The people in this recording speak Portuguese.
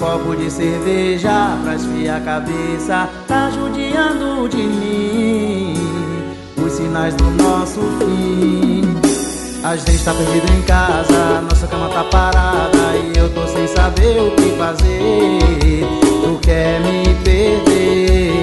copo de cerveja pra esfriar a cabeça, tá judiando de mim. Os sinais do nosso fim. A gente tá perdido em casa, nossa cama tá parada e eu tô sem saber o que fazer. Tu quer me perder,